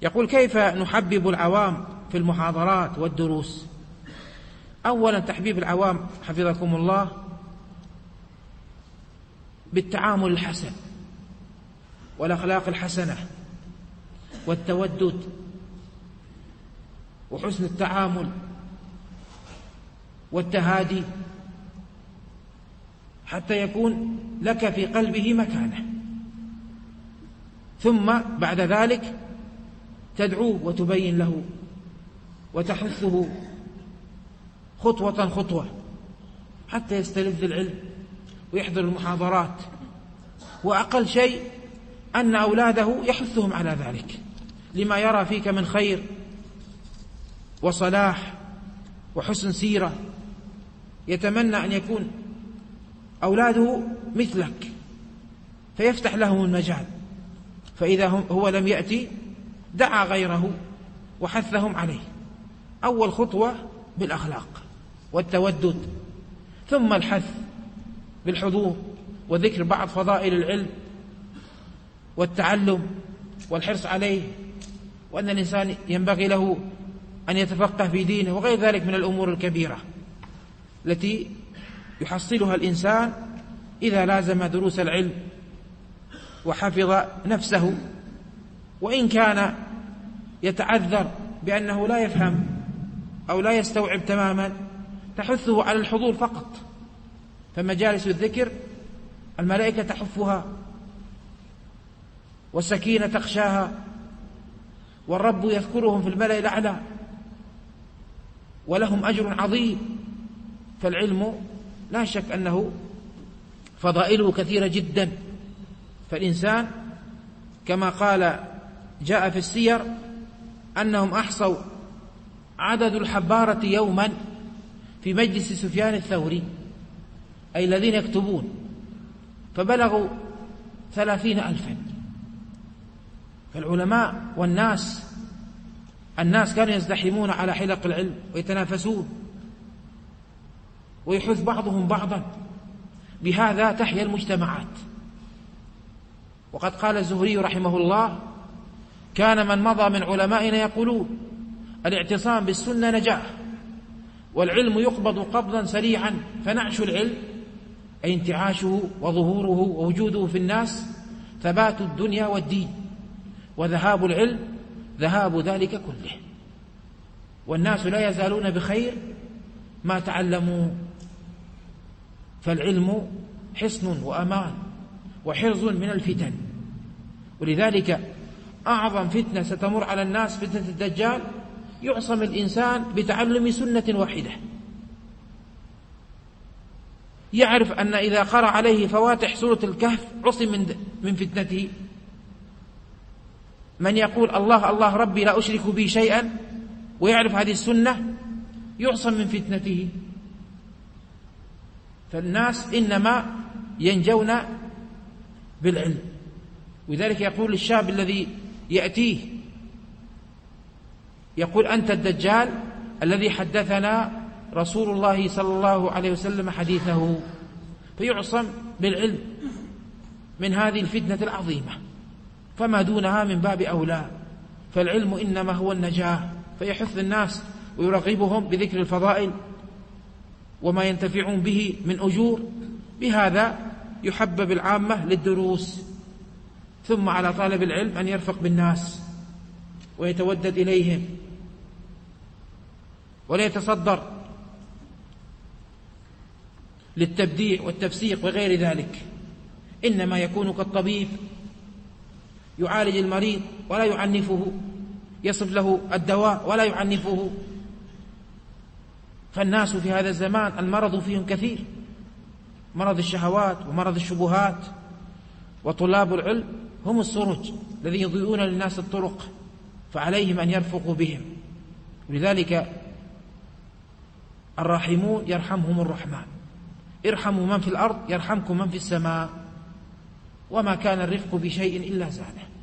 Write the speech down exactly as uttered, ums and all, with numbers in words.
يقول: كيف نحبب العوام في المحاضرات والدروس؟ أولا، تحبيب العوام حفظكم الله بالتعامل الحسن والأخلاق الحسنة والتودد وحسن التعامل والتهادي، حتى يكون لك في قلبه مكانة. ثم بعد ذلك تدعوه وتبين له وتحثه خطوة خطوة حتى يستلذ العلم ويحضر المحاضرات. وأقل شيء أن أولاده يحثهم على ذلك لما يرى فيك من خير وصلاح وحسن سيرة، يتمنى أن يكون أولاده مثلك فيفتح لهم المجال. فإذا هو لم يأتي دعا غيره وحثهم عليه. أول خطوة بالأخلاق والتودد، ثم الحث بالحضور وذكر بعض فضائل العلم والتعلم والحرص عليه، وأن الإنسان ينبغي له أن يتفقه في دينه، وغير ذلك من الأمور الكبيرة التي يحصلها الإنسان إذا لازم دروس العلم وحفظ نفسه. وإن كان يتعذر بأنه لا يفهم أو لا يستوعب تماما، تحثه على الحضور فقط. فمجالس الذكر الملائكة تحفها والسكينة تخشاها والرب يذكرهم في الملأ الأعلى ولهم أجر عظيم. فالعلم لا شك أنه فضائله كثيرة جدا. فالإنسان كما قال جاء في السير أنهم أحصوا عدد الحبارة يوما في مجلس سفيان الثوري، أي الذين يكتبون، فبلغوا ثلاثين ألفا. فالعلماء والناس الناس كانوا يزدحمون على حلق العلم ويتنافسون ويحث بعضهم بعضا. بهذا تحيا المجتمعات. وقد قال الزهري رحمه الله: كان من مضى من علمائنا يقولون الاعتصام بالسنة نجاة، والعلم يقبض قبضا سريعا، فنعش العلم أي انتعاشه وظهوره ووجوده في الناس ثبات الدنيا والدين، وذهاب العلم ذهاب ذلك كله. والناس لا يزالون بخير ما تعلموا. فالعلم حصن وأمان وحرز من الفتن. ولذلك أعظم فتنة ستمر على الناس فتنة الدجال، يعصم الإنسان بتعلم سنة واحدة، يعرف أن إذا قرأ عليه فواتح سورة الكهف عصم من من فتنته. من يقول الله الله ربي لا أشرك به شيئا ويعرف هذه السنة يعصم من فتنته. فالناس إنما ينجون بالعلم. ولذلك يقول الشاب الذي يأتيه يقول: أنت الدجال الذي حدثنا رسول الله صلى الله عليه وسلم حديثه. فيعصم بالعلم من هذه الفتنة العظيمة، فما دونها من باب أولى. فالعلم إنما هو النجاة، فيحث الناس ويرغبهم بذكر الفضائل وما ينتفعون به من أجور. بهذا يحبب العامة للدروس. ثم على طالب العلم أن يرفق بالناس ويتودد إليهم ولا يتصدر للتبديع والتفسيق وغير ذلك، إنما يكون كالطبيب يعالج المريض ولا يعنفه، يصف له الدواء ولا يعنفه. فالناس في هذا الزمان المرض فيهم كثير، مرض الشهوات ومرض الشبهات. وطلاب العلم هم السرج الذين يضيئون للناس الطرق، فعليهم أن يرفقوا بهم. لذلك الراحمون يرحمهم الرحمن، ارحموا من في الأرض يرحمكم من في السماء. وما كان الرفق بشيء إلا زانه.